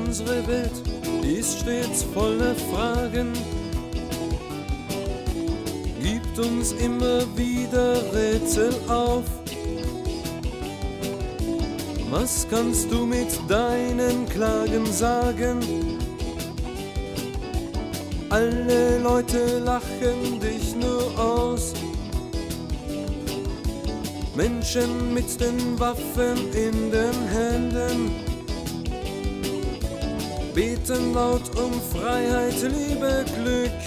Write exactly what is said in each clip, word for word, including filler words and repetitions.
Unsere Welt ist stets voller Fragen, gibt uns immer wieder Rätsel auf. Was kannst du mit deinen Klagen sagen? Alle Leute lachen dich nur aus. Menschen mit den Waffen in den Händen beten laut um Freiheit, Liebe, Glück.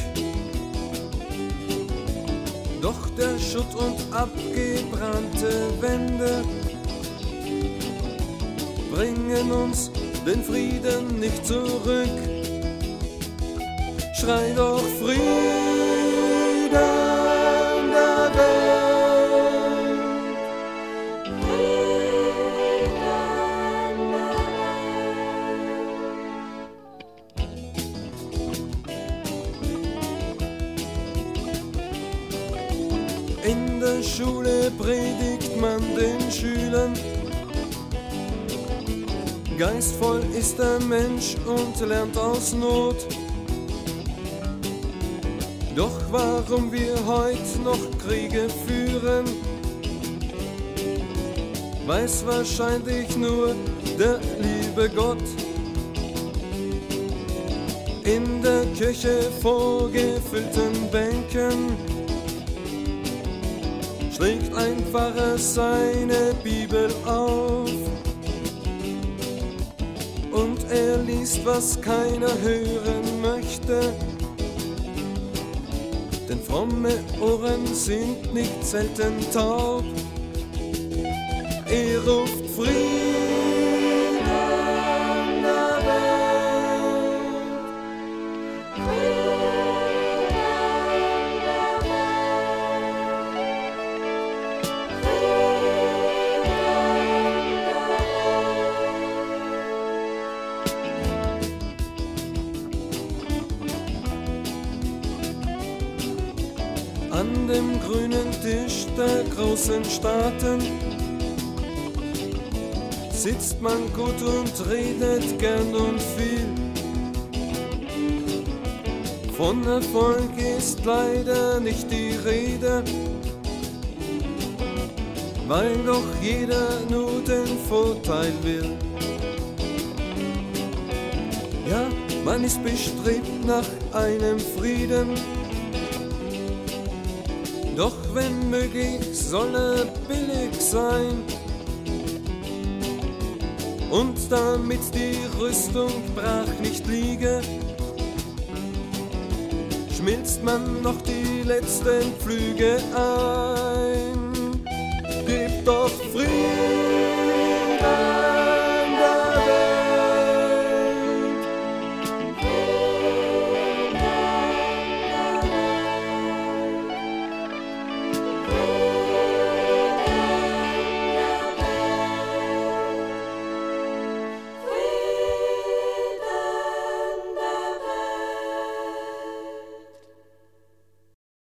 Doch der Schutt und abgebrannte Wände bringen uns den Frieden nicht zurück. Schrei doch Frieden der Welt. Frieden der Welt. In der Schule predigt man den Schülern, geistvoll ist der Mensch und lernt aus Not. Doch warum wir heut noch Kriege führen, weiß wahrscheinlich nur der liebe Gott. In der Kirche vor gefüllten Bänken schlägt ein Pfarrer seine Bibel auf. Und er liest, was keiner hören möchte, denn fromme Ohren sind nicht selten taub. Er ruft Frieden der Welt. Frieden der Welt. An dem grünen Tisch der großen Staaten sitzt man gut und redet gern und viel. Von Erfolg ist leider nicht die Rede, weil doch jeder nur den Vorteil will. Ja, man ist bestrebt nach einem Frieden, doch wenn möglich soll er billig sein. Und damit die Rüstung brach nicht liege, schmilzt man noch die letzten Pflüge ein. Gib doch Frieden